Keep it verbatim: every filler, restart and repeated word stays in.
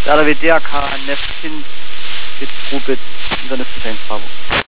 R W D R K, Neptun, bit, two bit, and then a sustained Bravo.